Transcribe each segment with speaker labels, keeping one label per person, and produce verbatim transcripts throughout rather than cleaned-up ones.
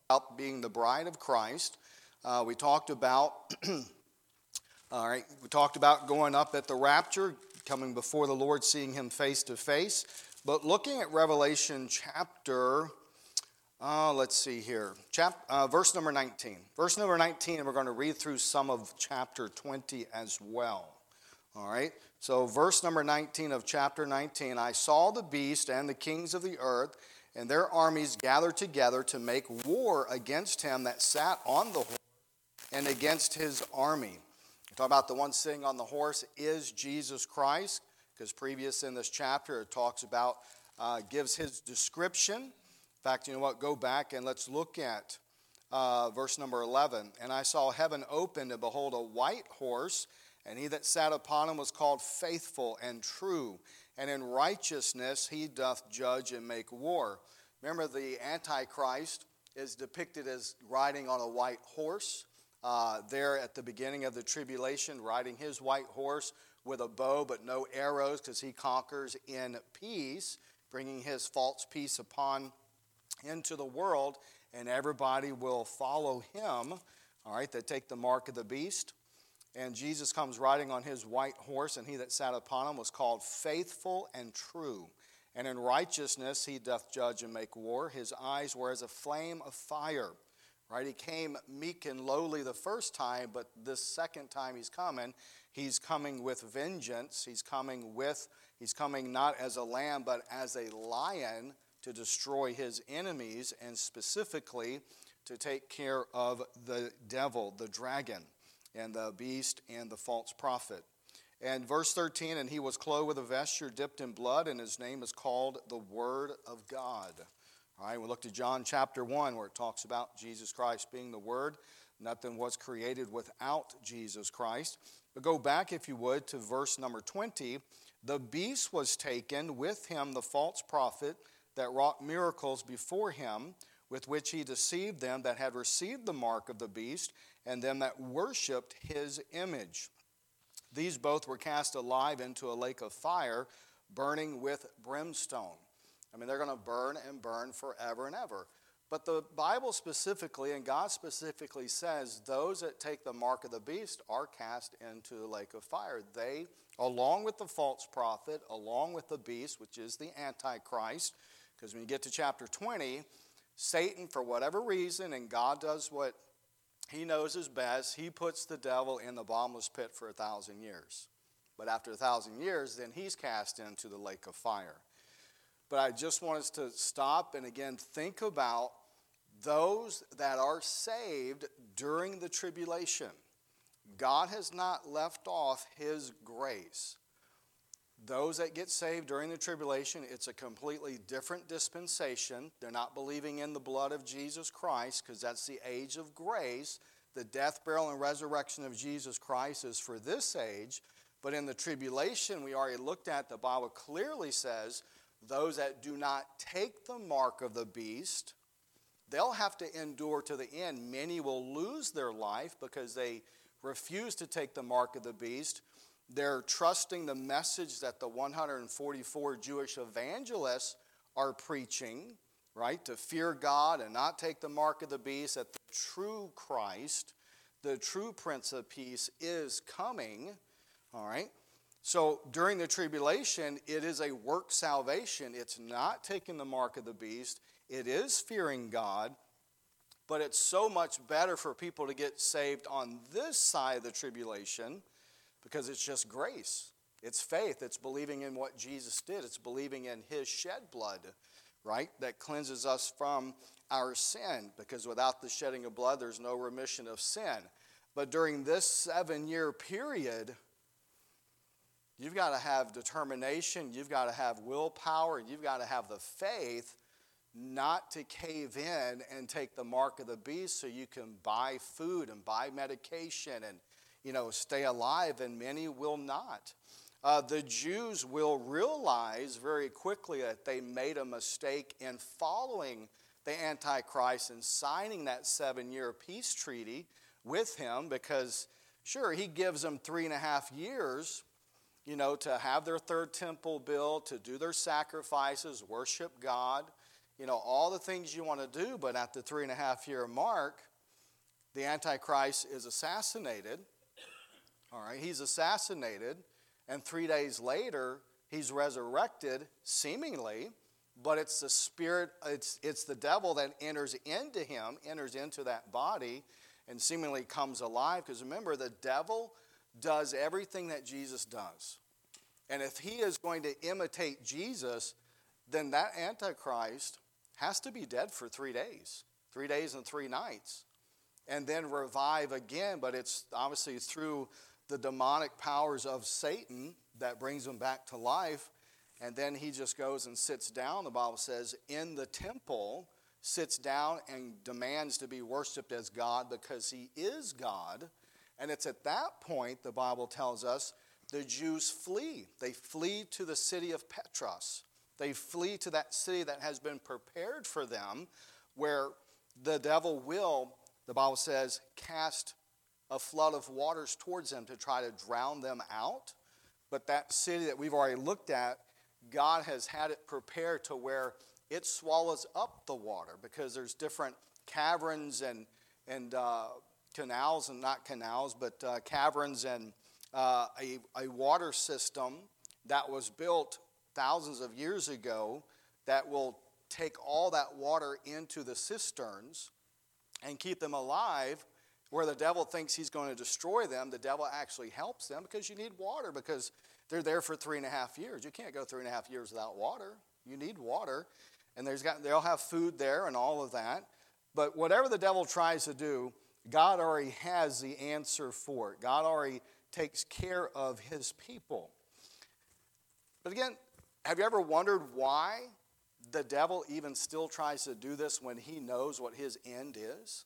Speaker 1: about being the bride of Christ. Uh, we talked about, all right, we talked about going up at the rapture, coming before the Lord, seeing him face to face. But looking at Revelation chapter, uh, let's see here, Chap, uh, verse number nineteen. Verse number nineteen, and we're going to read through some of chapter twenty as well. All right, so verse number nineteen of chapter nineteen, I saw the beast and the kings of the earth and their armies gathered together to make war against him that sat on the horse and against his army. We talk about the one sitting on the horse is Jesus Christ, because previous in this chapter it talks about, uh, gives his description. In fact, you know what, go back and let's look at uh, verse number eleven. And I saw heaven opened, and behold, a white horse, and he that sat upon him was called Faithful and True, and in righteousness he doth judge and make war. Remember, the Antichrist is depicted as riding on a white horse. Uh, there at the beginning of the tribulation, riding his white horse with a bow but no arrows, because he conquers in peace, bringing his false peace upon into the world, and everybody will follow him, all right, that take the mark of the beast. And Jesus comes riding on his white horse, and he that sat upon him was called Faithful and True. And in righteousness he doth judge and make war. His eyes were as a flame of fire. Right? He came meek and lowly the first time, but this second time he's coming, he's coming with vengeance. He's coming with, he's coming not as a lamb, but as a lion to destroy his enemies, and specifically to take care of the devil, the dragon, and the beast and the false prophet. And verse thirteen, and he was clothed with a vesture dipped in blood, and his name is called the Word of God. All right, we looked at John chapter one, where it talks about Jesus Christ being the Word. Nothing was created without Jesus Christ. But go back, if you would, to verse number twenty. The beast was taken, with him the false prophet that wrought miracles before him, with which he deceived them that had received the mark of the beast, and them that worshipped his image. These both were cast alive into a lake of fire, burning with brimstone. I mean, they're going to burn and burn forever and ever. But the Bible specifically, and God specifically says, those that take the mark of the beast are cast into the lake of fire. They, along with the false prophet, along with the beast, which is the Antichrist, because when you get to chapter twenty, Satan, for whatever reason, and God does what he knows is best, he puts the devil in the bottomless pit for a thousand years. But after a thousand years, then he's cast into the lake of fire. But I just want us to stop and again think about those that are saved during the tribulation. God has not left off his grace. Those that get saved during the tribulation, it's a completely different dispensation. They're not believing in the blood of Jesus Christ, because that's the age of grace. The death, burial, and resurrection of Jesus Christ is for this age. But in the tribulation, we already looked at, the Bible clearly says, those that do not take the mark of the beast, they'll have to endure to the end. Many will lose their life because they refuse to take the mark of the beast. They're trusting the message that the one hundred forty-four Jewish evangelists are preaching, right? To fear God and not take the mark of the beast, that the true Christ, the true Prince of Peace is coming, all right? So during the tribulation, it is a work salvation. It's not taking the mark of the beast. It is fearing God. But it's so much better for people to get saved on this side of the tribulation, because it's just grace. It's faith. It's believing in what Jesus did. It's believing in his shed blood, right? That cleanses us from our sin, because without the shedding of blood, there's no remission of sin. But during this seven-year period, you've got to have determination, you've got to have willpower, you've got to have the faith not to cave in and take the mark of the beast so you can buy food and buy medication and, you know, stay alive, and many will not. Uh, the Jews will realize very quickly that they made a mistake in following the Antichrist and signing that seven-year peace treaty with him, because, sure, he gives them three and a half years, you know, to have their third temple built, to do their sacrifices, worship God, you know, all the things you want to do, but at the three and a half year mark, the Antichrist is assassinated. All right, he's assassinated, and three days later, he's resurrected, seemingly, but it's the spirit, it's, it's the devil that enters into him, enters into that body, and seemingly comes alive. Because remember, the devil does everything that Jesus does. And if he is going to imitate Jesus, then that Antichrist has to be dead for three days, three days and three nights, and then revive again. But it's obviously through the demonic powers of Satan that brings him back to life. And then he just goes and sits down, the Bible says, in the temple, sits down and demands to be worshiped as God because he is God. And it's at that point, the Bible tells us, the Jews flee. They flee to the city of Petros. They flee to that city that has been prepared for them, where the devil will, the Bible says, cast a flood of waters towards them to try to drown them out. But that city that we've already looked at, God has had it prepared to where it swallows up the water, because there's different caverns and, and uh, canals, and not canals, but uh, caverns and uh, a, a water system that was built thousands of years ago that will take all that water into the cisterns and keep them alive. Where the devil thinks he's going to destroy them, the devil actually helps them, because you need water, because they're there for three and a half years. You can't go three and a half years without water. You need water. And there's got, they'll have food there and all of that. But whatever the devil tries to do, God already has the answer for it. God already takes care of his people. But again, have you ever wondered why the devil even still tries to do this when he knows what his end is?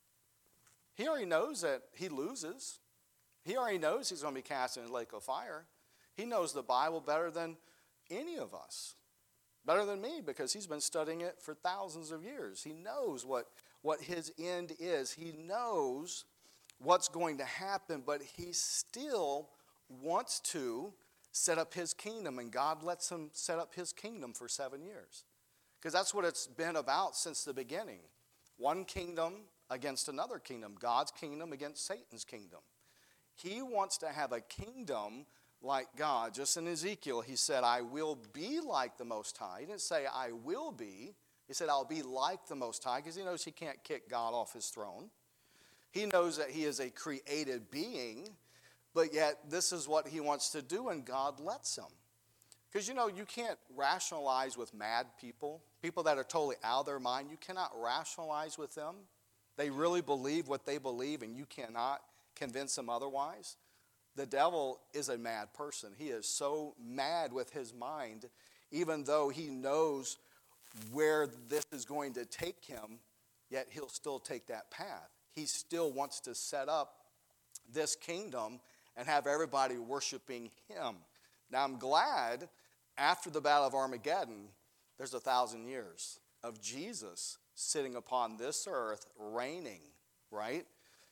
Speaker 1: He already knows that he loses. He already knows he's going to be cast in a lake of fire. He knows the Bible better than any of us, better than me, because he's been studying it for thousands of years. He knows what, what his end is. He knows what's going to happen, but he still wants to set up his kingdom, and God lets him set up his kingdom for seven years. Because that's what it's been about since the beginning. One kingdom against another kingdom, God's kingdom against Satan's kingdom. He wants to have a kingdom like God. Just in Ezekiel, he said, I will be like the Most High. He didn't say, I will be. He said, I'll be like the Most High, because he knows he can't kick God off his throne. He knows that he is a created being, but yet this is what he wants to do, and God lets him. Because, you know, you can't rationalize with mad people, people that are totally out of their mind. You cannot rationalize with them. They really believe what they believe, and you cannot convince them otherwise. The devil is a mad person. He is so mad with his mind, even though he knows where this is going to take him, yet he'll still take that path. He still wants to set up this kingdom and have everybody worshiping him. Now, I'm glad after the Battle of Armageddon, there's a thousand years of Jesus sitting upon this earth, reigning, right?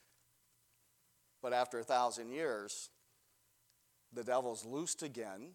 Speaker 1: But after a thousand years, the devil's loosed again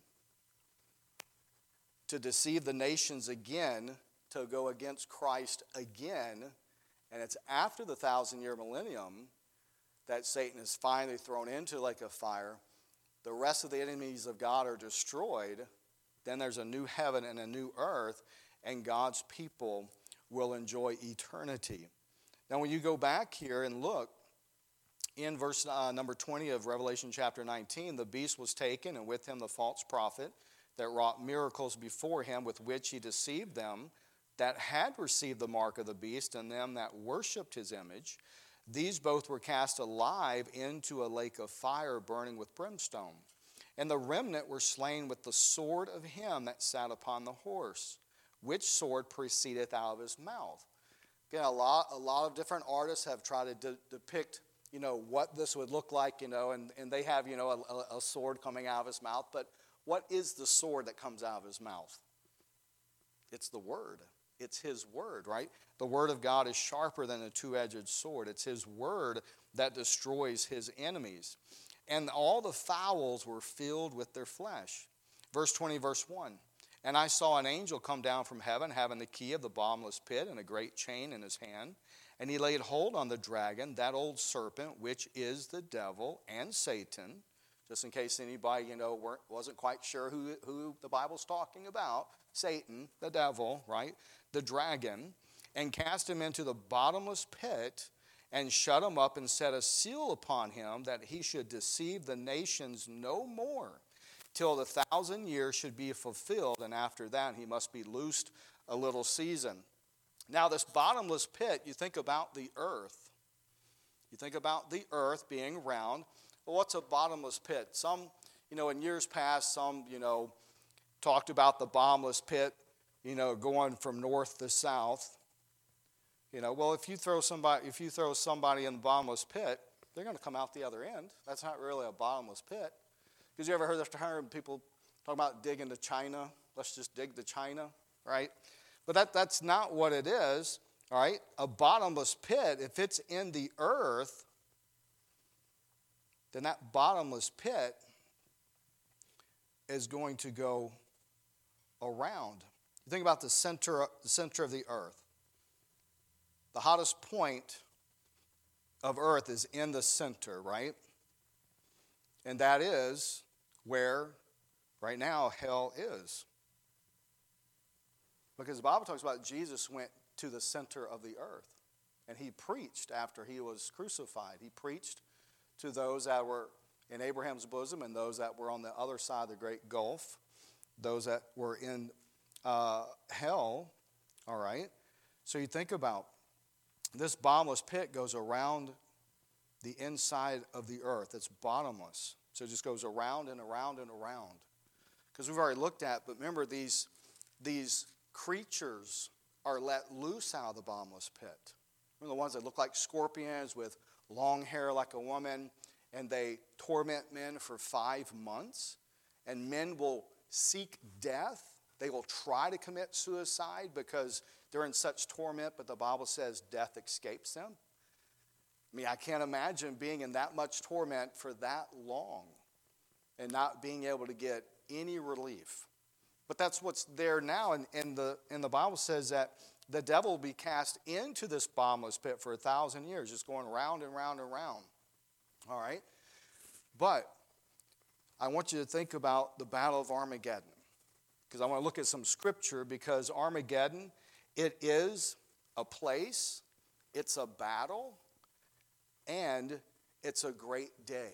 Speaker 1: to deceive the nations again, to go against Christ again. And it's after the thousand-year millennium that Satan is finally thrown into the lake of fire. The rest of the enemies of God are destroyed. Then there's a new heaven and a new earth, and God's people will enjoy eternity. Now, when you go back here and look, in verse uh, number twenty of Revelation chapter nineteen, the beast was taken, and with him the false prophet that wrought miracles before him, with which he deceived them that had received the mark of the beast, and them that worshipped his image. These both were cast alive into a lake of fire burning with brimstone. And the remnant were slain with the sword of him that sat upon the horse, which sword proceedeth out of his mouth. Again, a lot, a lot of different artists have tried to de- depict, you know, what this would look like, you know, and, and they have, you know, a, a sword coming out of his mouth. But what is the sword that comes out of his mouth? It's the word. It's his word, right? The word of God is sharper than a two-edged sword. It's his word that destroys his enemies. And all the fowls were filled with their flesh. Verse twenty, verse one. And I saw an angel come down from heaven, having the key of the bottomless pit and a great chain in his hand. And he laid hold on the dragon, that old serpent, which is the devil and Satan. Just in case anybody, you know, weren't, wasn't quite sure who, who the Bible's talking about. Satan, the devil, right? The dragon. And cast him into the bottomless pit and shut him up and set a seal upon him that he should deceive the nations no more till the thousand years should be fulfilled. And after that, he must be loosed a little season. Now, this bottomless pit, you think about the earth. You think about the earth being round. Well, what's a bottomless pit? Some, you know, in years past, some, you know, talked about the bottomless pit, you know, going from north to south. You know, well, if you throw somebody, if you throw somebody in the bottomless pit, they're going to come out the other end. That's not really a bottomless pit. Because you ever heard, heard people talk about digging to China? Let's just dig to China, right? But that, that's not what it is, all right? A bottomless pit, if it's in the earth, then that bottomless pit is going to go around. You think about the center, the center of the earth. The hottest point of earth is in the center, right? And that is where, right now, hell is. Because the Bible talks about Jesus went to the center of the earth. And he preached after he was crucified. He preached to those that were in Abraham's bosom and those that were on the other side of the great gulf. Those that were in uh, hell, all right? So you think about this bottomless pit goes around the inside of the earth. It's bottomless. So it just goes around and around and around. Because we've already looked at, but remember these, these creatures are let loose out of the bottomless pit. Remember the ones that look like scorpions with long hair like a woman, and they torment men for five months. And men will seek death. They will try to commit suicide because they're in such torment, but the Bible says death escapes them. I mean, I can't imagine being in that much torment for that long and not being able to get any relief. But that's what's there now, and, and, the, and the Bible says that the devil will be cast into this bottomless pit for a thousand years, just going round and round and round. All right? But I want you to think about the Battle of Armageddon, because I want to look at some scripture, because Armageddon, it is a place, it's a battle, and it's a great day.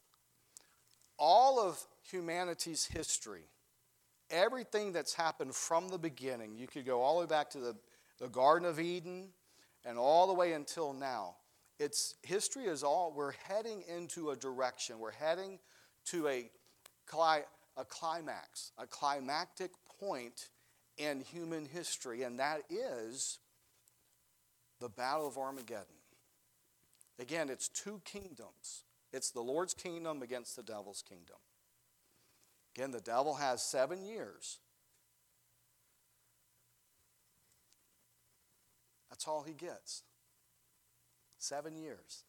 Speaker 1: All of humanity's history, everything that's happened from the beginning, you could go all the way back to the, the Garden of Eden and all the way until now. It's history is all, we're heading into a direction. We're heading to a, cli- a climax, a climactic point in human history, and that is the Battle of Armageddon. Again, it's two kingdoms. It's the Lord's kingdom against the devil's kingdom. Again, the devil has seven years. That's all he gets. Seven years.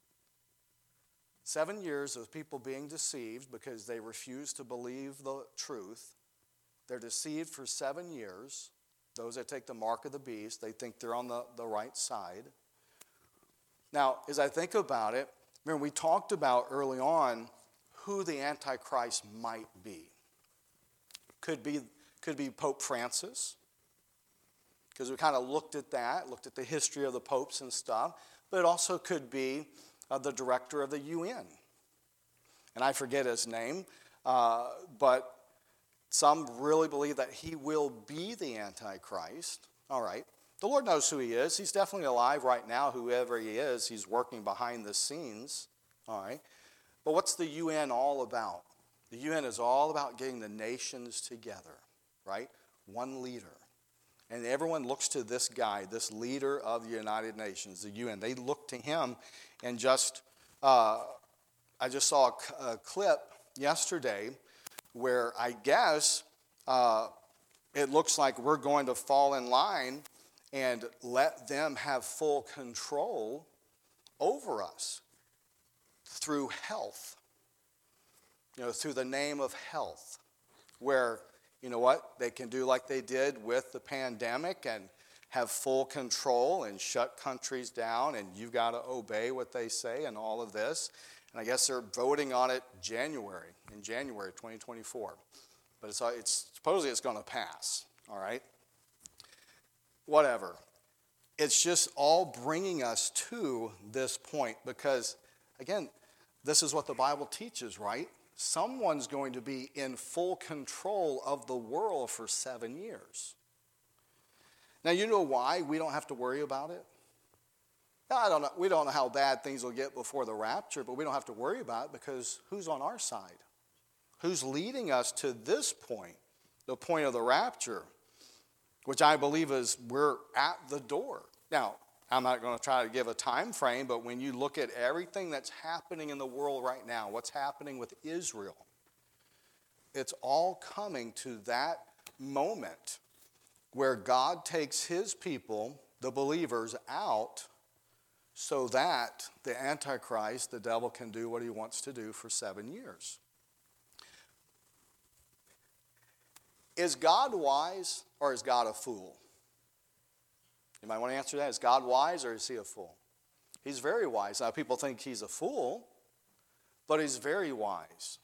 Speaker 1: Seven years of people being deceived because they refuse to believe the truth. They're deceived for seven years. Those that take the mark of the beast, they think they're on the, the right side. Now, as I think about it, remember we talked about early on who the Antichrist might be. Could be, could be Pope Francis, because we kind of looked at that, looked at the history of the popes and stuff, but it also could be uh, the director of the U N. And I forget his name, uh, but some really believe that he will be the Antichrist. All right. The Lord knows who he is. He's definitely alive right now, whoever he is. He's working behind the scenes. All right. But what's the U N all about? The U N is all about getting the nations together, right? One leader. And everyone looks to this guy, this leader of the United Nations, the U N. They look to him, and just, uh, I just saw a, a clip yesterday where I guess uh, it looks like we're going to fall in line and let them have full control over us through health, you know, through the name of health, where you know what? They can do like they did with the pandemic and have full control and shut countries down, and you've got to obey what they say and all of this. And I guess they're voting on it January, in January twenty twenty-four. But it's, it's supposedly it's going to pass, all right? Whatever. It's just all bringing us to this point because, again, this is what the Bible teaches, right? Someone's going to be in full control of the world for seven years. Now, you know why we don't have to worry about it? I don't know. We don't know how bad things will get before the rapture, but we don't have to worry about it because who's on our side? Who's leading us to this point, the point of the rapture, which I believe is we're at the door. Now, I'm not going to try to give a time frame, but when you look at everything that's happening in the world right now, what's happening with Israel, it's all coming to that moment where God takes his people, the believers, out so that the Antichrist, the devil, can do what he wants to do for seven years. Is God wise or is God a fool? You might want to answer that. Is God wise or is he a fool? He's very wise. Now, people think he's a fool, but he's very wise.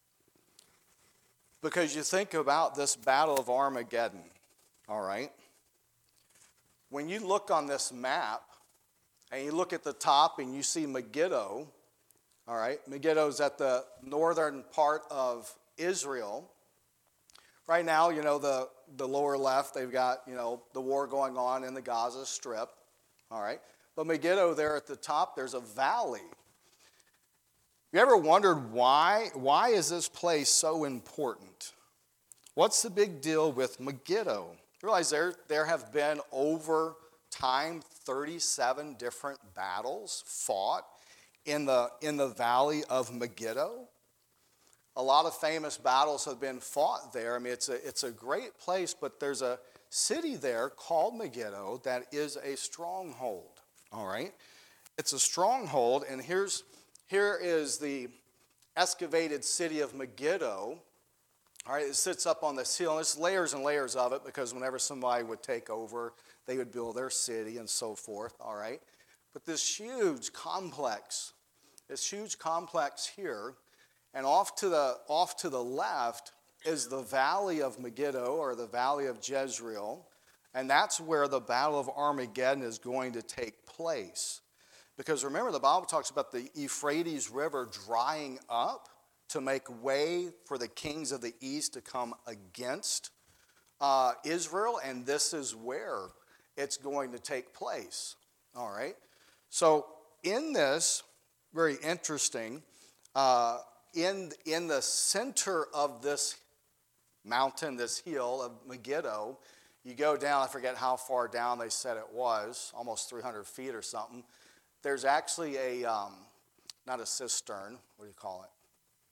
Speaker 1: Because you think about this battle of Armageddon, all right? When you look on this map and you look at the top and you see Megiddo, all right? Megiddo's at the northern part of Israel. Right now, you know, the, the lower left, they've got, you know, the war going on in the Gaza Strip, all right? But Megiddo there at the top, there's a valley. You ever wondered why? Why is this place so important? What's the big deal with Megiddo? You realize there, there have been over time thirty-seven different battles fought in the, in the valley of Megiddo. A lot of famous battles have been fought there. I mean, it's a, it's a great place, but there's a city there called Megiddo that is a stronghold, all right? It's a stronghold, and here's, here is the excavated city of Megiddo, all right? It sits up on this hill, and there's layers and layers of it because whenever somebody would take over, they would build their city and so forth, all right? But this huge complex, this huge complex here, and off to the off to the left is the valley of Megiddo, or the valley of Jezreel, and that's where the battle of Armageddon is going to take place. Because remember, the Bible talks about the Euphrates River drying up to make way for the kings of the east to come against uh, Israel, and this is where it's going to take place. All right? So in this, very interesting, uh, In, in the center of this mountain, this hill of Megiddo, you go down, I forget how far down they said it was, almost three hundred feet or something. There's actually a, um, not a cistern, what do you call it?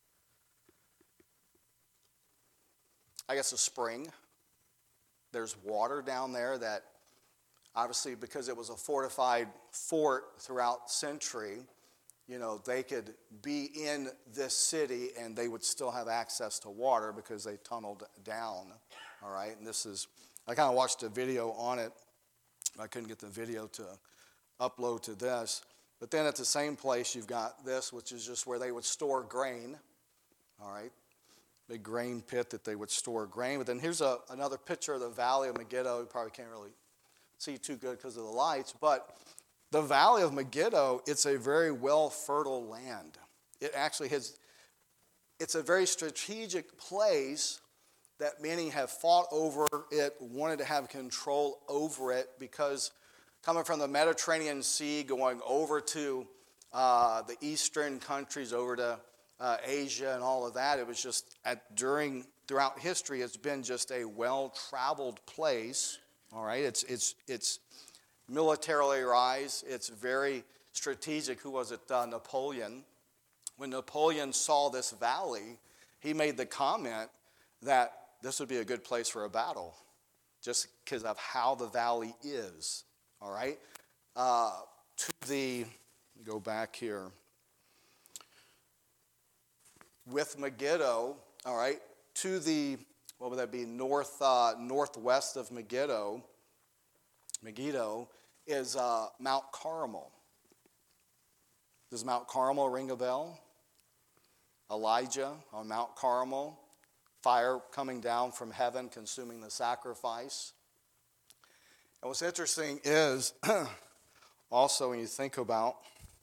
Speaker 1: I guess a spring. There's water down there that, obviously, because it was a fortified fort throughout century, you know, they could be in this city and they would still have access to water because they tunneled down, all right? And this is, I kind of watched a video on it. I couldn't get the video to upload to this. But then at the same place, you've got this, which is just where they would store grain, all right? Big grain pit that they would store grain. But then here's a, another picture of the valley of Megiddo. You probably can't really see too good because of the lights, but the valley of Megiddo, it's a very well fertile land. It actually has, it's a very strategic place that many have fought over it, wanted to have control over it, because coming from the Mediterranean Sea, going over to uh, the eastern countries, over to uh, Asia and all of that, it was just, at, during, throughout history, it's been just a well-traveled place, all right? It's, it's, it's, militarily rise, it's very strategic. Who was it? Uh, Napoleon. When Napoleon saw this valley, he made the comment that this would be a good place for a battle, just because of how the valley is. All right? Uh, to the, go back here. With Megiddo, all right, to the what would that be, north, uh, northwest of Megiddo, Megiddo, is uh, Mount Carmel. Does Mount Carmel ring a bell? Elijah on Mount Carmel, fire coming down from heaven, consuming the sacrifice. And what's interesting is, also when you think about,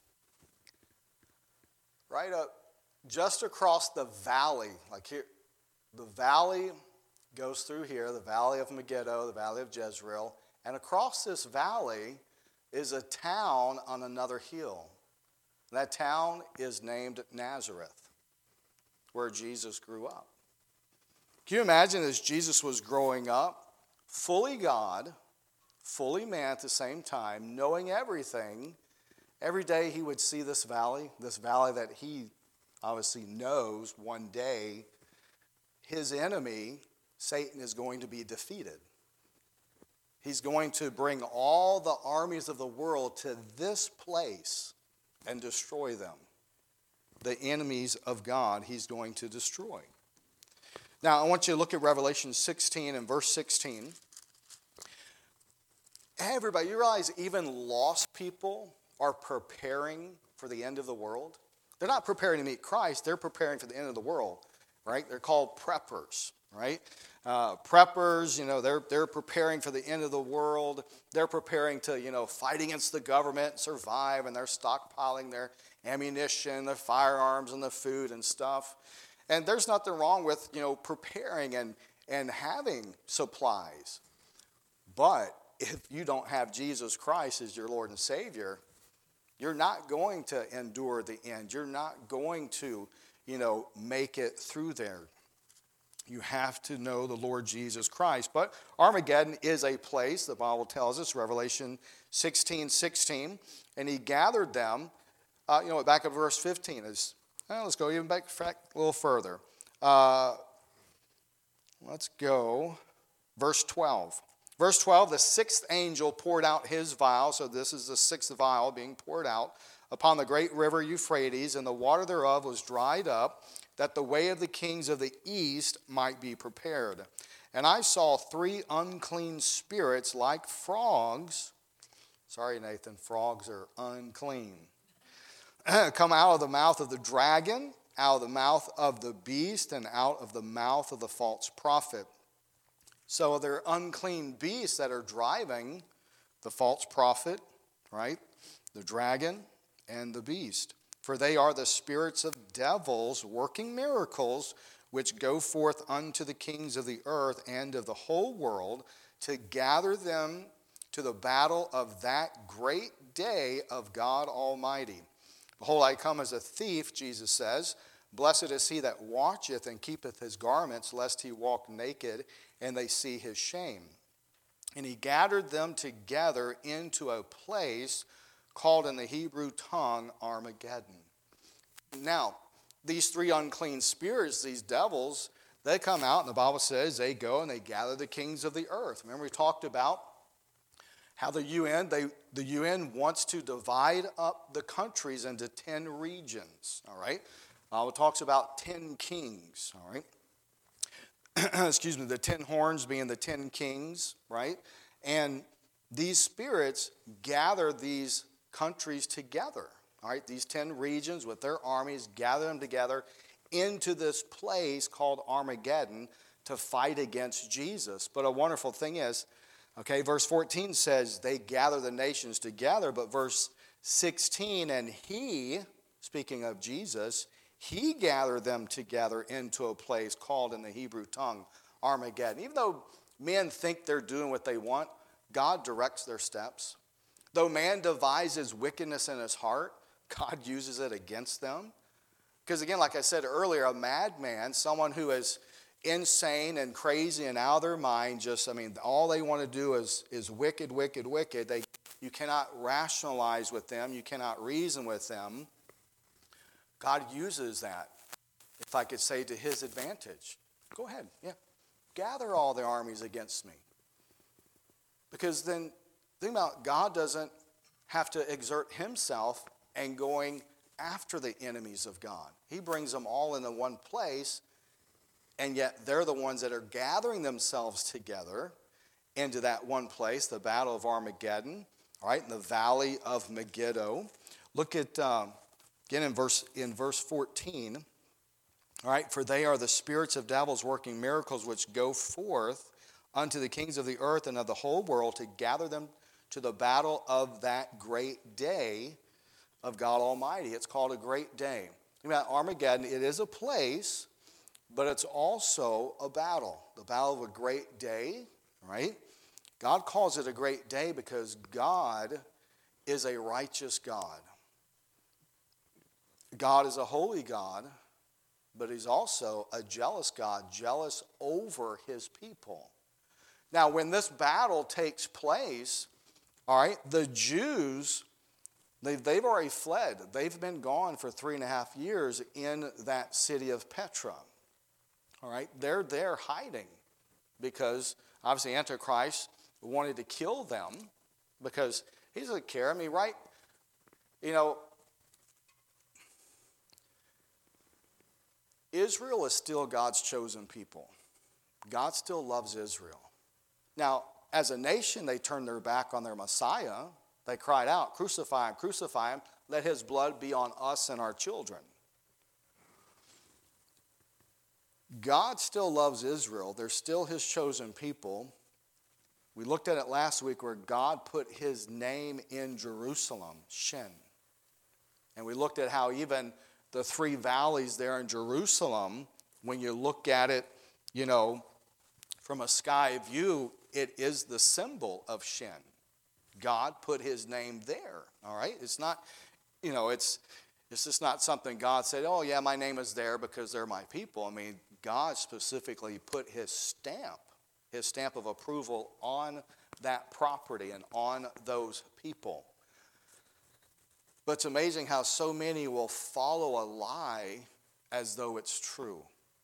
Speaker 1: right up, just across the valley, like here, the valley goes through here, the valley of Megiddo, the valley of Jezreel, and across this valley is a town on another hill. That town is named Nazareth, where Jesus grew up. Can you imagine as Jesus was growing up, fully God, fully man at the same time, knowing everything, every day he would see this valley, this valley that he obviously knows one day his enemy, Satan, is going to be defeated. He's going to bring all the armies of the world to this place and destroy them. The enemies of God he's going to destroy. Now, I want you to look at Revelation sixteen and verse sixteen. Everybody, you realize even lost people are preparing for the end of the world? They're not preparing to meet Christ. They're preparing for the end of the world, right? They're called preppers, right? Uh, preppers, you know, they're they're preparing for the end of the world. They're preparing to, you know, fight against the government, survive, and they're stockpiling their ammunition, their firearms, and the food and stuff. And there's nothing wrong with, you know, preparing and, and having supplies. But if you don't have Jesus Christ as your Lord and Savior, you're not going to endure the end. You're not going to, you know, make it through there. You have to know the Lord Jesus Christ. But Armageddon is a place, the Bible tells us, Revelation sixteen sixteen, and he gathered them, uh, you know, back up verse fifteen. Is, well, let's go even back a little further. Uh, let's go, verse twelve. Verse twelve, the sixth angel poured out his vial, so this is the sixth vial being poured out, upon the great river Euphrates, and the water thereof was dried up, that the way of the kings of the east might be prepared. And I saw three unclean spirits like frogs. Sorry, Nathan, frogs are unclean. Come out of the mouth of the dragon, out of the mouth of the beast, and out of the mouth of the false prophet. So they're unclean beasts that are driving the false prophet, right? The dragon and the beast. For they are the spirits of devils working miracles, which go forth unto the kings of the earth and of the whole world, to gather them to the battle of that great day of God Almighty. Behold, I come as a thief, Jesus says. Blessed is he that watcheth and keepeth his garments, lest he walk naked, and they see his shame. And he gathered them together into a place called in the Hebrew tongue Armageddon. Now, these three unclean spirits, these devils, they come out, and the Bible says they go and they gather the kings of the earth. Remember we talked about how the U N, they, the U N wants to divide up the countries into ten regions, all right? Uh, it talks about ten kings, all right? Excuse me, the ten horns being the ten kings, right? And these spirits gather these countries together, all right? These ten regions with their armies, gather them together into this place called Armageddon to fight against Jesus. But a wonderful thing is, okay, verse fourteen says they gather the nations together, but verse sixteen, and he, speaking of Jesus, he gathered them together into a place called in the Hebrew tongue Armageddon. Even though men think they're doing what they want, God directs their steps. Though man devises wickedness in his heart, God uses it against them. Because again, like I said earlier, a madman, someone who is insane and crazy and out of their mind, just, I mean, all they want to do is, is wicked, wicked, wicked. They, you cannot rationalize with them. You cannot reason with them. God uses that, if I could say, to his advantage. Go ahead, yeah. Gather all the armies against me. Because then, think about, God doesn't have to exert himself and going after the enemies of God. He brings them all into one place, and yet they're the ones that are gathering themselves together into that one place, the Battle of Armageddon, all right, in the Valley of Megiddo. Look at, um, again, in verse, in verse fourteen, all right, for they are the spirits of devils working miracles which go forth unto the kings of the earth and of the whole world to gather them to the battle of that great day of God Almighty. It's called a great day. About Armageddon, it is a place, but it's also a battle. The battle of a great day, right? God calls it a great day because God is a righteous God. God is a holy God, but he's also a jealous God, jealous over his people. Now, when this battle takes place, all right, the Jews, they've, they've already fled. They've been gone for three and a half years in that city of Petra. All right, they're there hiding because obviously Antichrist wanted to kill them because he doesn't care. I mean, right, you know, Israel is still God's chosen people. God still loves Israel. Now, as a nation, they turned their back on their Messiah. They cried out, crucify him, crucify him. Let his blood be on us and our children. God still loves Israel. They're still his chosen people. We looked at it last week where God put his name in Jerusalem, Shin. And we looked at how even the three valleys there in Jerusalem, when you look at it, you know, from a sky view, it is the symbol of Shin. God put his name there, all right? It's not, you know, it's, it's just not something God said, oh, yeah, my name is there because they're my people. I mean, God specifically put his stamp, his stamp of approval on that property and on those people. But it's amazing how so many will follow a lie as though it's true.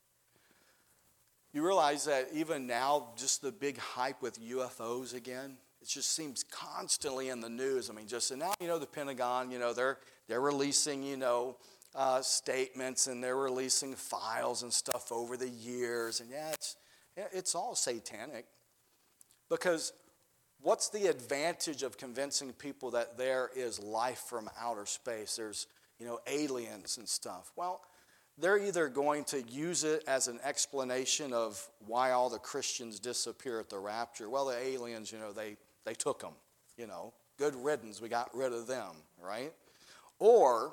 Speaker 1: You realize that even now, just the big hype with U F Os again, it just seems constantly in the news. I mean, just and now, you know, the Pentagon, you know, they're they're releasing, you know, uh, statements and they're releasing files and stuff over the years. And yeah, it's it's all satanic. Because what's the advantage of convincing people that there is life from outer space? There's, you know, aliens and stuff. Well, they're either going to use it as an explanation of why all the Christians disappear at the rapture. Well, the aliens, you know, they, they took them, you know. Good riddance, we got rid of them, right? Or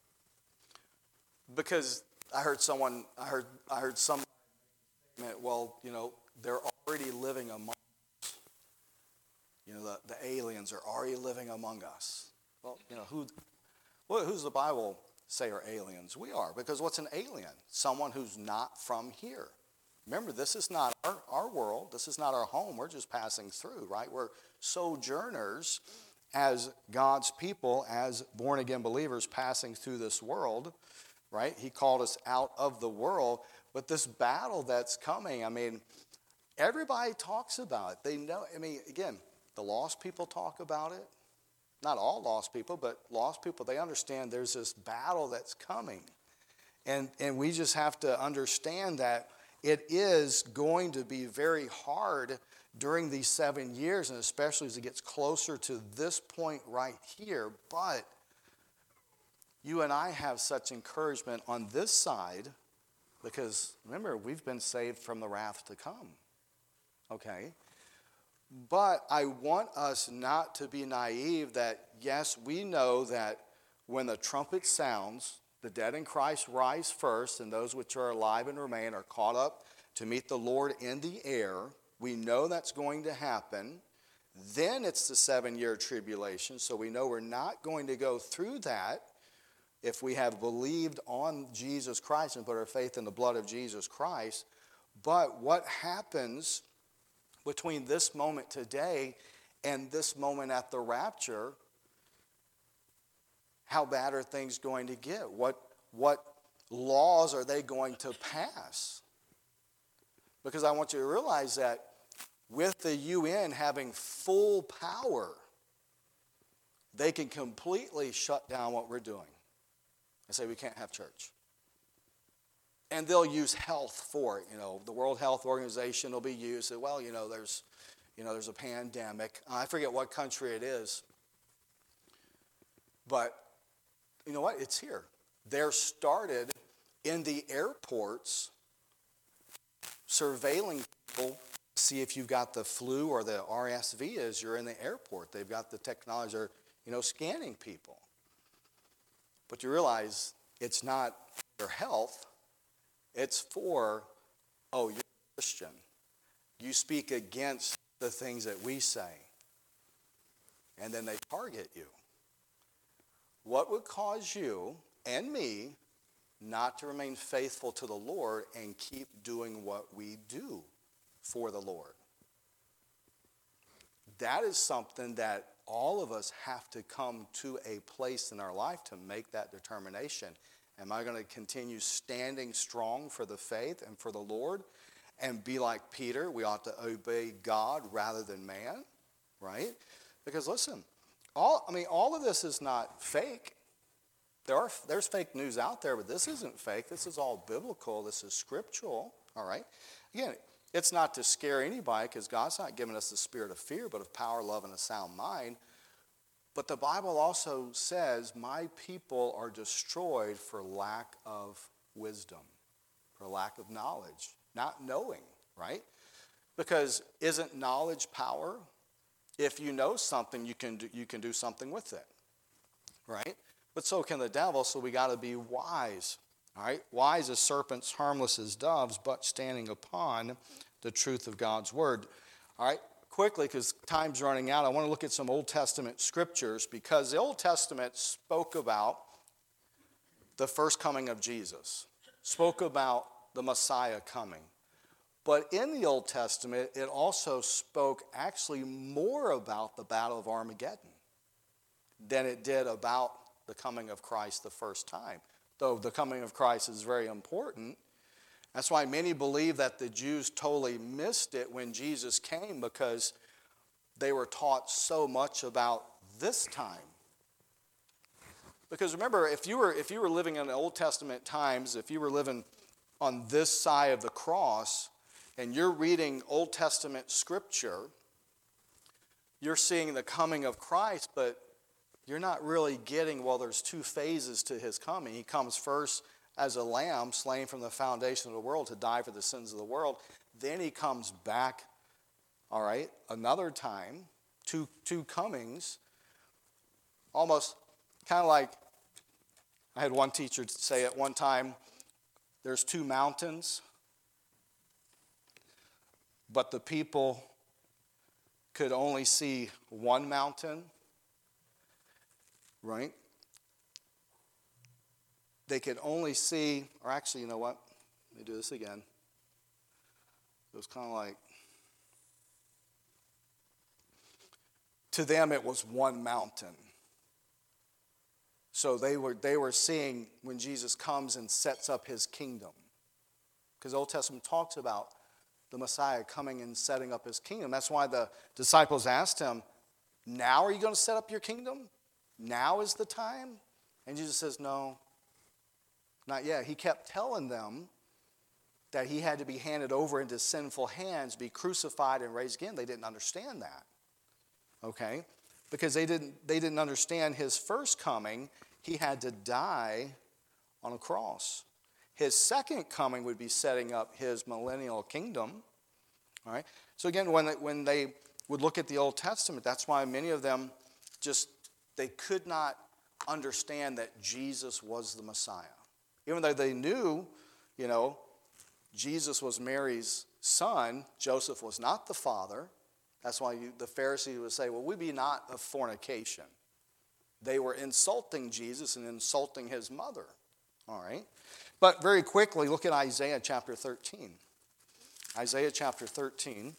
Speaker 1: because I heard someone, I heard, I heard some, well, you know, they're already living among us. You know, the, the aliens are already living among us. Well, you know, who, well, who's the Bible say are aliens? We are, because what's an alien? Someone who's not from here. Remember, this is not our, our world. This is not our home. We're just passing through, right? We're sojourners as God's people, as born-again believers passing through this world, right? He called us out of the world. But this battle that's coming, I mean, everybody talks about it. They know, I mean, again, the lost people talk about it. Not all lost people, but lost people, they understand there's this battle that's coming. And, and we just have to understand that it is going to be very hard during these seven years, and especially as it gets closer to this point right here. But you and I have such encouragement on this side because, remember, we've been saved from the wrath to come. Okay? But I want us not to be naive that, yes, we know that when the trumpet sounds, the dead in Christ rise first, and those which are alive and remain are caught up to meet the Lord in the air. We know that's going to happen. Then it's the seven-year tribulation, so we know we're not going to go through that if we have believed on Jesus Christ and put our faith in the blood of Jesus Christ. But what happens between this moment today and this moment at the rapture, how bad are things going to get? What, what laws are they going to pass? Because I want you to realize that with the U N having full power, they can completely shut down what we're doing and say we can't have church. and they'll use health for it. You know, the World Health Organization will be used. Well, you know, there's, you know, there's a pandemic. I forget what country it is. But you know what? It's here. They're started in the airports surveilling people, see if you've got the flu or the R S V as you're in the airport. They've got the technology, they're, you know, scanning people. But you realize it's not your health. It's for, oh, you're a Christian. You speak against the things that we say. And then they target you. What would cause you and me not to remain faithful to the Lord and keep doing what we do for the Lord? That is something that all of us have to come to a place in our life to make that determination. Am I going to continue standing strong for the faith and for the Lord and be like Peter? We ought to obey God rather than man, right? Because listen, all I mean, all of this is not fake. There are there's fake news out there, but this isn't fake. This is all biblical. This is scriptural, all right? Again, it's not to scare anybody because God's not giving us the spirit of fear, but of power, love, and a sound mind. But the Bible also says, my people are destroyed for lack of wisdom, for lack of knowledge, not knowing, right? Because isn't knowledge power? If you know something, you can do, you can do something with it, right? But so can the devil, so we got to be wise, all right? Wise as serpents, harmless as doves, but standing upon the truth of God's word. All right, quickly, because time's running out, I want to look at some Old Testament scriptures, because the Old Testament spoke about the first coming of Jesus, spoke about the Messiah coming. But in the Old Testament, it also spoke actually more about the Battle of Armageddon than it did about the coming of Christ the first time. Though the coming of Christ is very important. That's why many believe that the Jews totally missed it when Jesus came, because they were taught so much about this time. Because remember, if you were if you were living in the Old Testament times, if you were living on this side of the cross, and you're reading Old Testament scripture, you're seeing the coming of Christ, but you're not really getting, well, there's two phases to his coming. He comes first as a lamb slain from the foundation of the world to die for the sins of the world. Then he comes back, all right, another time, two, two comings, almost kind of like, I had one teacher say at one time, there's two mountains, but the people could only see one mountain, right? They could only see, or actually, you know what? Let me do this again. It was kind of like, to them it was one mountain. So they were they were seeing when Jesus comes and sets up his kingdom. Because the Old Testament talks about the Messiah coming and setting up his kingdom. That's why the disciples asked him, now are you going to set up your kingdom? Now is the time? And Jesus says, no, not yet. He kept telling them that he had to be handed over into sinful hands, be crucified and raised again. They didn't understand that, okay? Because they didn't, they didn't understand his first coming, he had to die on a cross. His second coming would be setting up his millennial kingdom, all right? So again, when they, when they would look at the Old Testament, that's why many of them just, they could not understand that Jesus was the Messiah. Even though they knew, you know, Jesus was Mary's son, Joseph was not the father. That's why you, the Pharisees would say, well, we be not of fornication. They were insulting Jesus and insulting his mother, all right? But very quickly, look at Isaiah chapter thirteen. Isaiah chapter thirteen.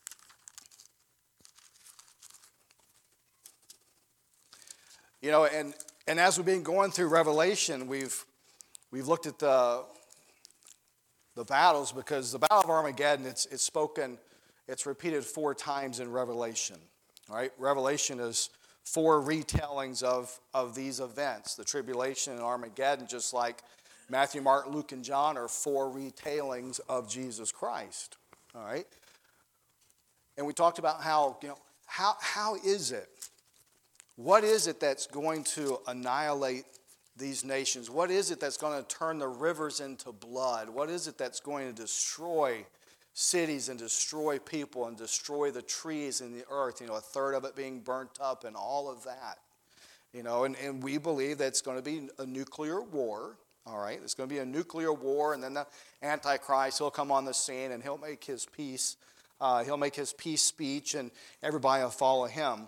Speaker 1: You know, and, and as we've been going through Revelation, we've we've looked at the, the battles, because the Battle of Armageddon, it's it's spoken, it's repeated four times in Revelation. All right? Revelation is four retellings of, of these events, the tribulation and Armageddon, just like Matthew, Mark, Luke, and John are four retellings of Jesus Christ. All right? And we talked about how, you know, how how is it? What is it that's going to annihilate these nations? What is it that's going to turn the rivers into blood? What is it that's going to destroy cities and destroy people and destroy the trees and the earth? You know, a third of it being burnt up and all of that. You know, and, and we believe that it's going to be a nuclear war. All right, it's going to be a nuclear war, and then the Antichrist, he'll come on the scene and he'll make his peace. Uh, he'll make his peace speech, and everybody will follow him.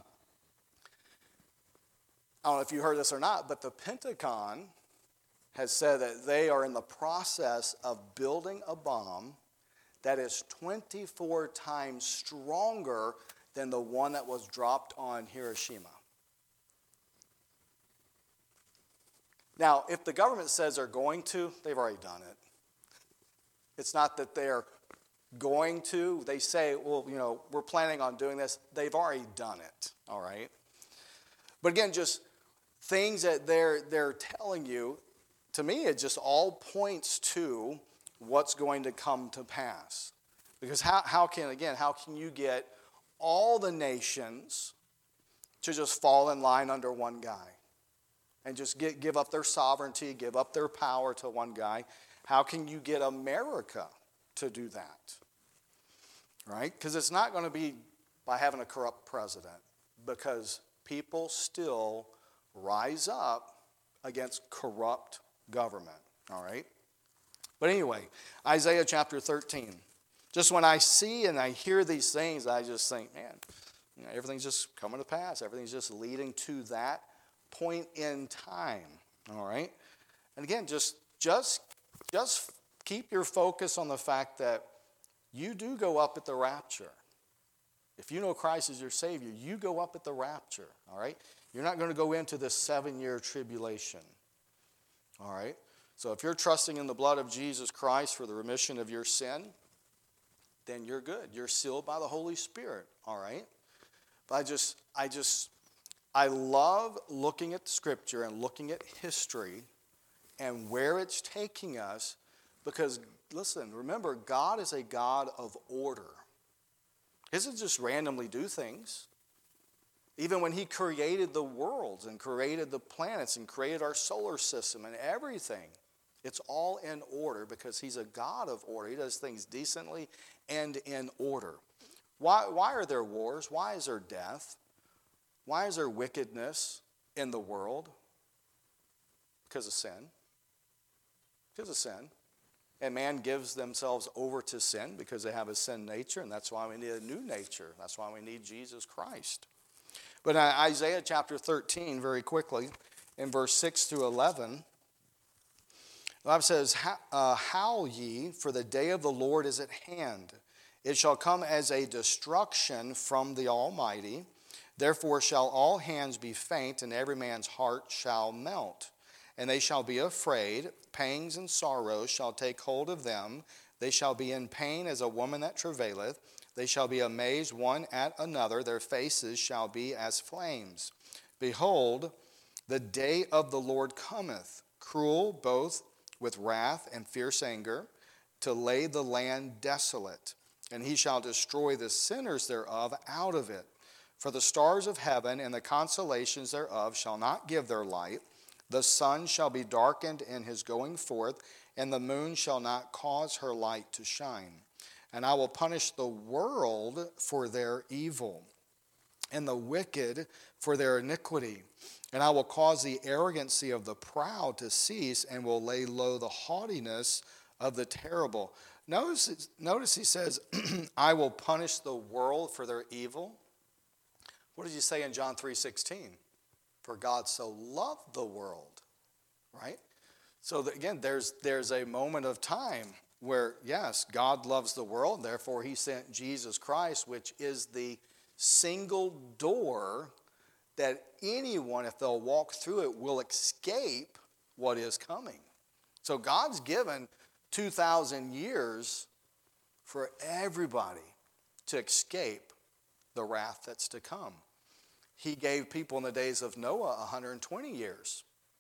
Speaker 1: I don't know if you heard this or not, but the Pentagon has said that they are in the process of building a bomb that is twenty-four times stronger than the one that was dropped on Hiroshima. Now, if the government says they're going to, they've already done it. It's not that they're going to. They say, well, you know, we're planning on doing this. They've already done it, all right? But again, just things that they're they're telling you, to me, it just all points to what's going to come to pass. Because how, how can, again, how can you get all the nations to just fall in line under one guy? And just get, give up their sovereignty, give up their power to one guy. How can you get America to do that? Right? Because it's not going to be by having a corrupt president. Because people still rise up against corrupt government. All right? But anyway, Isaiah chapter thirteen. Just when I see and I hear these things, I just think, man, you know, everything's just coming to pass. Everything's just leading to that point in time. All right? And again, just just just keep your focus on the fact that you do go up at the rapture. If you know Christ as your Savior, you go up at the rapture. All right? You're not going to go into this seven-year tribulation. All right? So if you're trusting in the blood of Jesus Christ for the remission of your sin, then you're good. You're sealed by the Holy Spirit. All right? But I just I just I love looking at Scripture and looking at history and where it's taking us because, listen, remember, God is a God of order. He doesn't just randomly do things. Even when he created the worlds and created the planets and created our solar system and everything, it's all in order because he's a God of order. He does things decently and in order. Why, why are there wars? Why is there death? Why is there wickedness in the world? Because of sin. Because of sin. And man gives themselves over to sin because they have a sin nature, and that's why we need a new nature. That's why we need Jesus Christ. But in Isaiah chapter thirteen, very quickly, in verse six through eleven, the Bible says, Howl ye, for the day of the Lord is at hand. It shall come as a destruction from the Almighty. Therefore shall all hands be faint, and every man's heart shall melt. And they shall be afraid. Pangs and sorrows shall take hold of them. They shall be in pain as a woman that travaileth. They shall be amazed one at another. Their faces shall be as flames. Behold, the day of the Lord cometh, cruel both with wrath and fierce anger, to lay the land desolate. And he shall destroy the sinners thereof out of it. For the stars of heaven and the constellations thereof shall not give their light. The sun shall be darkened in his going forth, and the moon shall not cause her light to shine. And I will punish the world for their evil, and the wicked for their iniquity. And I will cause the arrogancy of the proud to cease, and will lay low the haughtiness of the terrible. Notice, notice he says, I will punish the world for their evil. What did you say in John three sixteen? For God so loved the world, right? So that, again, there's, there's a moment of time where, yes, God loves the world, therefore he sent Jesus Christ, which is the single door that anyone, if they'll walk through it, will escape what is coming. So God's given two thousand years for everybody to escape the wrath that's to come. He gave people in the days of Noah one hundred twenty years.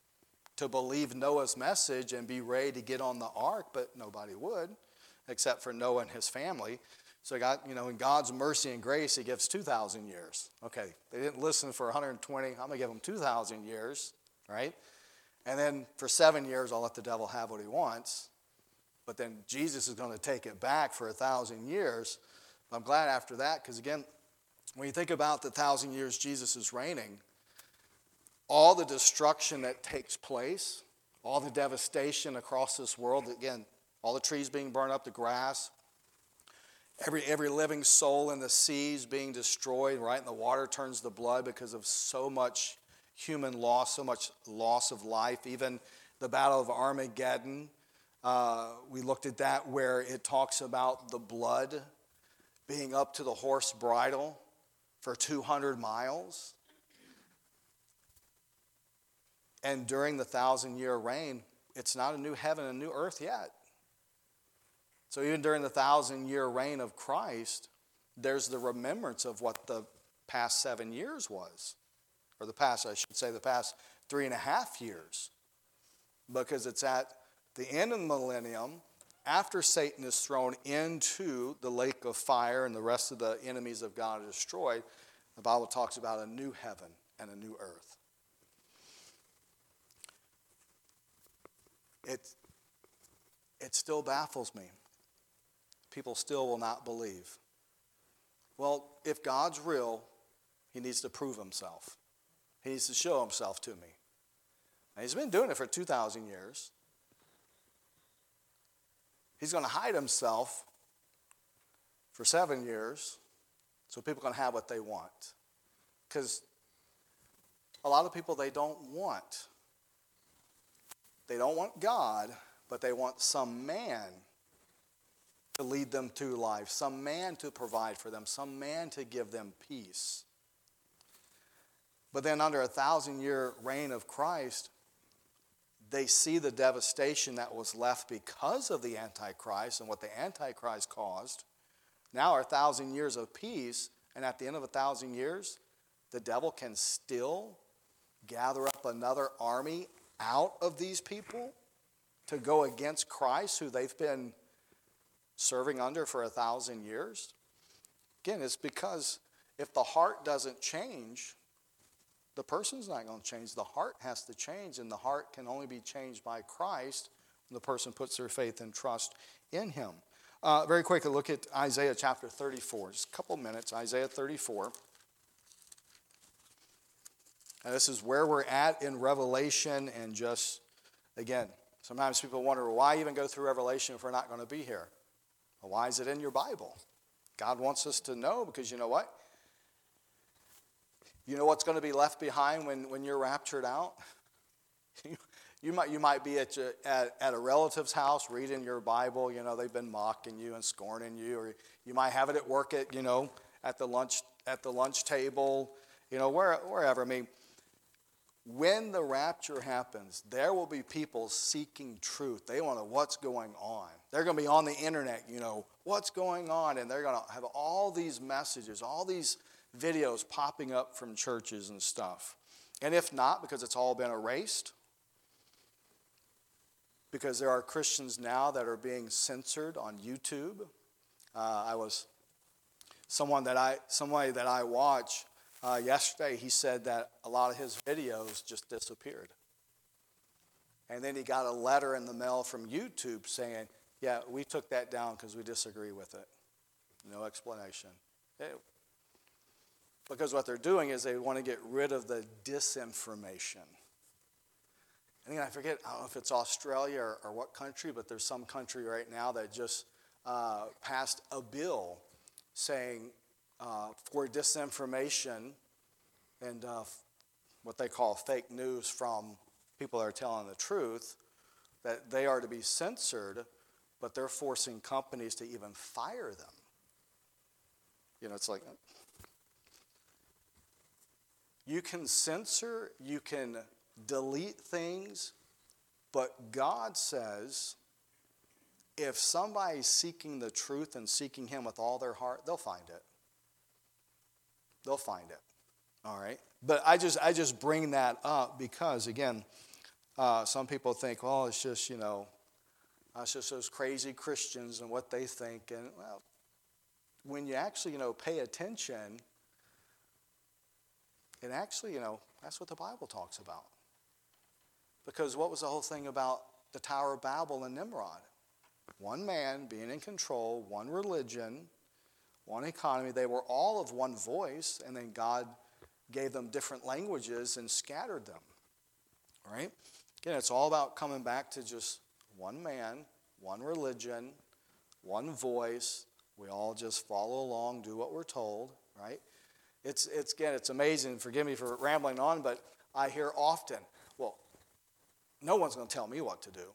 Speaker 1: to believe Noah's message and be ready to get on the ark, but nobody would, except for Noah and his family. So God, you know, in God's mercy and grace, he gives two thousand years. Okay, they didn't listen for one hundred twenty. I'm going to give them two thousand years, right? And then for seven years, I'll let the devil have what he wants. But then Jesus is going to take it back for a thousand years. I'm glad after that, because again, when you think about the thousand years Jesus is reigning, all the destruction that takes place, all the devastation across this world, again, all the trees being burned up, the grass, every, every living soul in the seas being destroyed, right? And the water turns to blood because of so much human loss, so much loss of life. Even the Battle of Armageddon, uh, we looked at that where it talks about the blood being up to the horse bridle for two hundred miles. And during the thousand-year reign, it's not a new heaven and new earth yet. So even during the thousand-year reign of Christ, there's the remembrance of what the past seven years was. Or the past, I should say, the past three and a half years. Because it's at the end of the millennium, after Satan is thrown into the lake of fire and the rest of the enemies of God are destroyed, the Bible talks about a new heaven and a new earth. It, it still baffles me. People still will not believe. Well, if God's real, he needs to prove himself. He needs to show himself to me. And he's been doing it for two thousand years. He's going to hide himself for seven years so people can have what they want. Because a lot of people, they don't want. They don't want God, but they want some man to lead them through life, some man to provide for them, some man to give them peace. But then under a thousand-year reign of Christ, they see the devastation that was left because of the Antichrist and what the Antichrist caused. Now our thousand years of peace, and at the end of a thousand years, the devil can still gather up another army out of these people to go against Christ, who they've been serving under for a thousand years. Again, it's because if the heart doesn't change, the person's not going to change. The heart has to change, and the heart can only be changed by Christ when the person puts their faith and trust in him. Uh, very quickly, look at Isaiah chapter thirty-four. Just a couple minutes, Isaiah thirty-four. And this is where we're at in Revelation, and just, again, sometimes people wonder, well, why even go through Revelation if we're not going to be here? Well, why is it in your Bible? God wants us to know, because you know what? You know what's going to be left behind when, when you're raptured out? you, you might you might be at, your, at at a relative's house reading your Bible. You know, they've been mocking you and scorning you, or you might have it at work at you know at the lunch at the lunch table. You know, where, wherever. I mean, when the rapture happens, there will be people seeking truth. They want to know what's going on. They're going to be on the internet. You know, what's going on, and they're going to have all these messages, all these videos popping up from churches and stuff. And if not, because it's all been erased, because there are Christians now that are being censored on YouTube. Uh, I was someone that I somebody that I watch uh, yesterday. He said that a lot of his videos just disappeared, and then he got a letter in the mail from YouTube saying, "Yeah, we took that down because we disagree with it." No explanation. It, Because what they're doing is they want to get rid of the disinformation. And again, I forget, I don't know if it's Australia or, or what country, but there's some country right now that just uh, passed a bill saying uh, for disinformation and uh, what they call fake news from people that are telling the truth, that they are to be censored, but they're forcing companies to even fire them. You know, it's like... You can censor, you can delete things, but God says if somebody's seeking the truth and seeking him with all their heart, they'll find it. They'll find it. All right? But I just I just bring that up because, again, Uh, some people think, well, it's just, you know, it's just those crazy Christians and what they think. And, well, when you actually, you know, pay attention, it actually, you know, that's what the Bible talks about. Because what was the whole thing about the Tower of Babel and Nimrod? One man being in control, one religion, one economy. They were all of one voice, and then God gave them different languages and scattered them. All right? Again, it's all about coming back to just one man, one religion, one voice. We all just follow along, do what we're told, right? It's, it's again, it's amazing. Forgive me for rambling on, but I hear often, well, no one's going to tell me what to do.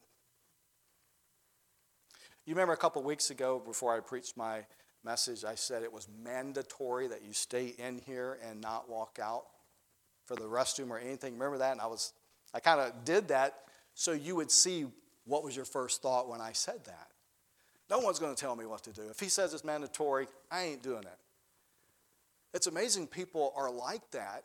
Speaker 1: You remember a couple weeks ago before I preached my message, I said it was mandatory that you stay in here and not walk out for the restroom or anything. Remember that? And I was, I kind of did that so you would see what was your first thought when I said that. No one's going to tell me what to do. If he says it's mandatory, I ain't doing it. It's amazing people are like that,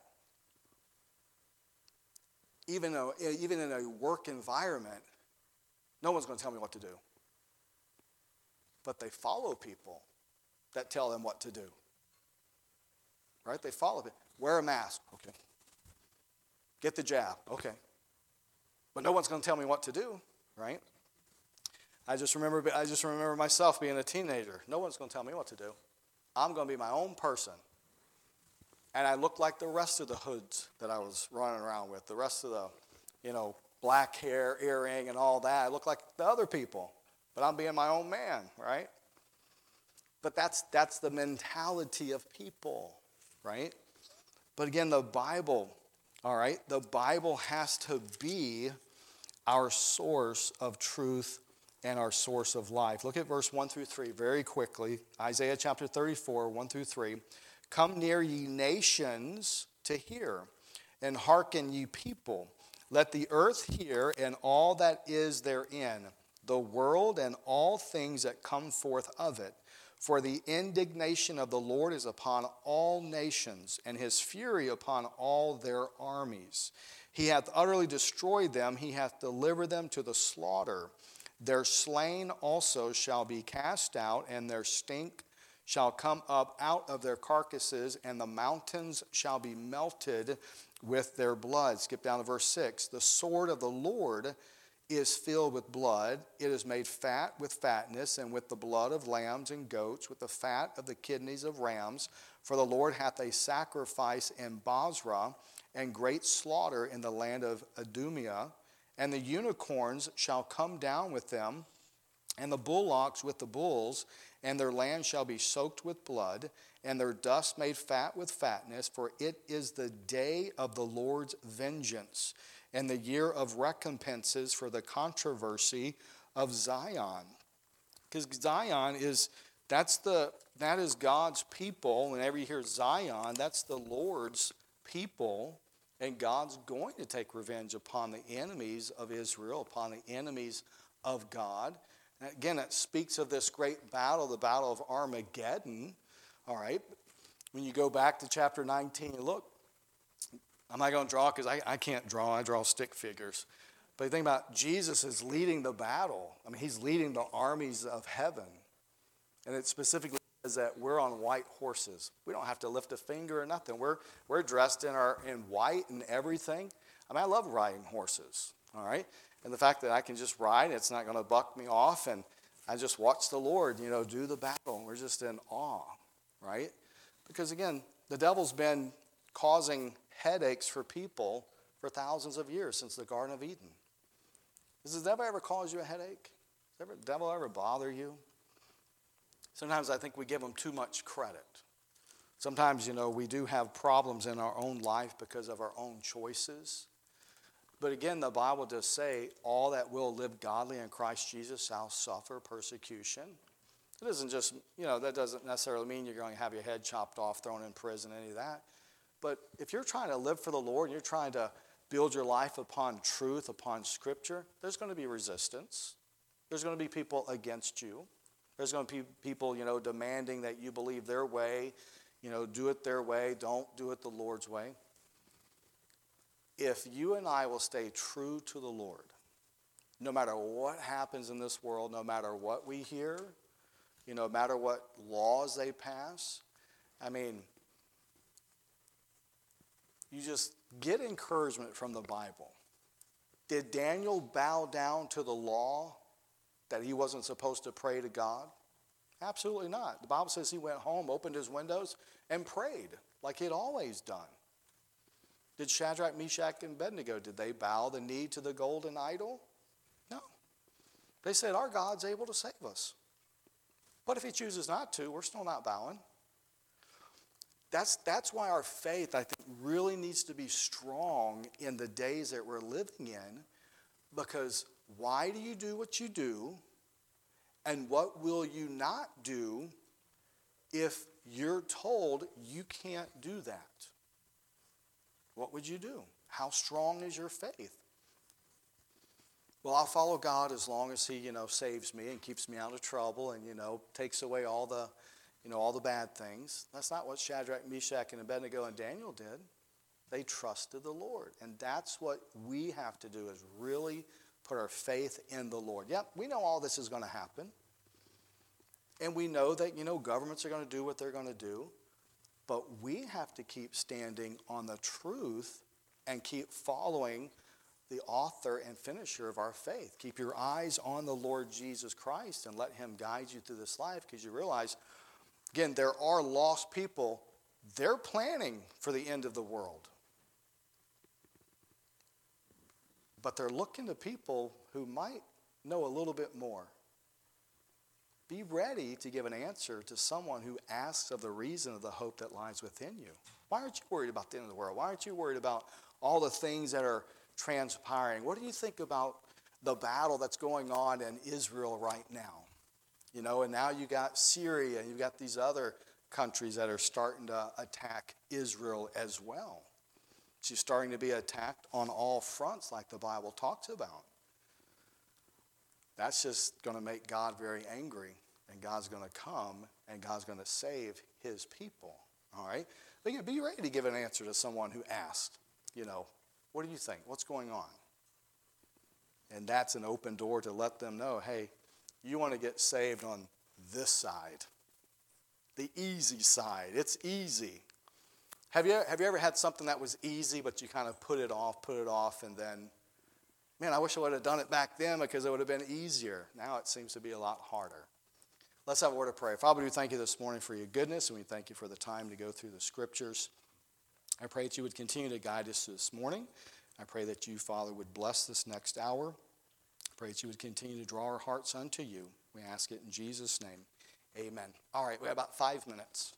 Speaker 1: even though, even in a work environment. No one's going to tell me what to do. But they follow people that tell them what to do. Right? They follow it. Wear a mask. Okay. Get the jab. Okay. But no one's going to tell me what to do, right? I just remember I just remember myself being a teenager. No one's going to tell me what to do. I'm going to be my own person. And I looked like the rest of the hoods that I was running around with, the rest of the, you know, black hair, earring, and all that. I looked like the other people, but I'm being my own man, right? But that's that's the mentality of people, right? But again, the Bible, all right, the Bible has to be our source of truth and our source of life. Look at verse one through three very quickly. Isaiah chapter thirty-four, one through three. Come near, ye nations, to hear, and hearken, ye people. Let the earth hear, and all that is therein, the world and all things that come forth of it. For the indignation of the Lord is upon all nations, and his fury upon all their armies. He hath utterly destroyed them, he hath delivered them to the slaughter. Their slain also shall be cast out, and their stink shall come up out of their carcasses, and the mountains shall be melted with their blood. Skip down to verse six. The sword of the Lord is filled with blood. It is made fat with fatness, and with the blood of lambs and goats, with the fat of the kidneys of rams. For the Lord hath a sacrifice in Bozrah, and great slaughter in the land of Idumea. And the unicorns shall come down with them, and the bullocks with the bulls, and their land shall be soaked with blood, and their dust made fat with fatness, for it is the day of the Lord's vengeance, and the year of recompenses for the controversy of Zion. Because Zion is, that's the, that is God's people. Whenever you hear Zion, that's the Lord's people, and God's going to take revenge upon the enemies of Israel, upon the enemies of God. And again, it speaks of this great battle, the battle of Armageddon. All right. When you go back to chapter nineteen, and look, I'm not going to draw because I, I can't draw. I draw stick figures. But you think about Jesus is leading the battle. I mean, he's leading the armies of heaven. And it specifically says that we're on white horses. We don't have to lift a finger or nothing. We're, we're dressed in, our, in white and everything. I mean, I love riding horses. All right. And the fact that I can just ride, it's not going to buck me off, and I just watch the Lord, you know, do the battle. We're just in awe, right? Because, again, the devil's been causing headaches for people for thousands of years since the Garden of Eden. Does the devil ever cause you a headache? Does the devil ever bother you? Sometimes I think we give him too much credit. Sometimes, you know, we do have problems in our own life because of our own choices. But again, the Bible does say, all that will live godly in Christ Jesus shall suffer persecution. It doesn't just, you know, that doesn't necessarily mean you're going to have your head chopped off, thrown in prison, any of that. But if you're trying to live for the Lord, and you're trying to build your life upon truth, upon Scripture, there's going to be resistance. There's going to be people against you. There's going to be people, you know, demanding that you believe their way, you know, do it their way, don't do it the Lord's way. if you and I will stay true to the Lord, no matter what happens in this world, no matter what we hear, you know, no matter what laws they pass, I mean, you just get encouragement from the Bible. Did Daniel bow down to the law that he wasn't supposed to pray to God? Absolutely not. The Bible says he went home, opened his windows, and prayed like he had always done. Did Shadrach, Meshach, and Abednego, did they bow the knee to the golden idol? No. They said, our God's able to save us. But if he chooses not to, we're still not bowing. That's, that's why our faith, I think, really needs to be strong in the days that we're living in, because why do you do what you do, and what will you not do if you're told you can't do that? What would you do? How strong is your faith? Well, I'll follow God as long as he, you know, saves me and keeps me out of trouble and, you know, takes away all the, you know, all the bad things. That's not what Shadrach, Meshach, and Abednego and Daniel did. They trusted the Lord. And that's what we have to do, is really put our faith in the Lord. Yep, we know all this is going to happen. And we know that, you know, governments are going to do what they're going to do. But we have to keep standing on the truth and keep following the author and finisher of our faith. Keep your eyes on the Lord Jesus Christ and let him guide you through this life, because you realize, again, there are lost people. They're planning for the end of the world. But they're looking to people who might know a little bit more. Be ready to give an answer to someone who asks of the reason of the hope that lies within you. Why aren't you worried about the end of the world? Why aren't you worried about all the things that are transpiring? What do you think about the battle that's going on in Israel right now? You know, and now you got Syria, and you've got these other countries that are starting to attack Israel as well. She's starting to be attacked on all fronts, like the Bible talks about. That's just going to make God very angry, and God's going to come, and God's going to save his people. All right? But yeah, be ready to give an answer to someone who asked, you know, what do you think? What's going on? And that's an open door to let them know, hey, you want to get saved on this side, the easy side. It's easy. Have you, have you ever had something that was easy, but you kind of put it off, put it off, and then, man, I wish I would have done it back then because it would have been easier. Now it seems to be a lot harder. Let's have a word of prayer. Father, we thank you this morning for your goodness, and we thank you for the time to go through the scriptures. I pray that you would continue to guide us this morning. I pray that you, Father, would bless this next hour. I pray that you would continue to draw our hearts unto you. We ask it in Jesus' name. Amen. All right, we have about five minutes.